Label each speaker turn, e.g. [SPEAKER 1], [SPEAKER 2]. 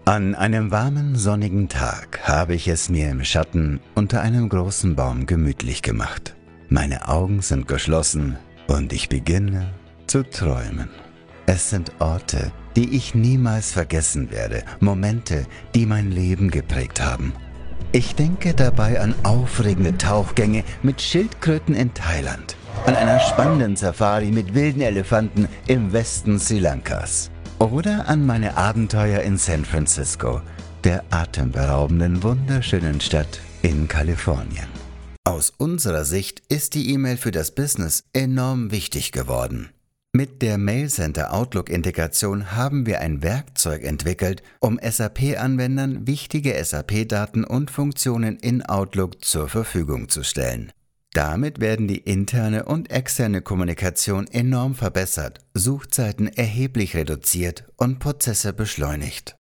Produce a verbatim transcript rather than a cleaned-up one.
[SPEAKER 1] An einem warmen, sonnigen Tag habe ich es mir im Schatten unter einem großen Baum gemütlich gemacht. Meine Augen sind geschlossen und ich beginne zu träumen. Es sind Orte, die ich niemals vergessen werde, Momente, die mein Leben geprägt haben. Ich denke dabei an aufregende Tauchgänge mit Schildkröten in Thailand, an einer spannenden Safari mit wilden Elefanten im Westen Sri Lankas oder an meine Abenteuer in San Francisco, der atemberaubenden, wunderschönen Stadt in Kalifornien. Aus unserer Sicht ist die E-Mail für das Business enorm wichtig geworden. Mit der Mailcenter Outlook-Integration haben wir ein Werkzeug entwickelt, um S A P-Anwendern wichtige S A P-Daten und Funktionen in Outlook zur Verfügung zu stellen. Damit werden die interne und externe Kommunikation enorm verbessert, Suchzeiten erheblich reduziert und Prozesse beschleunigt.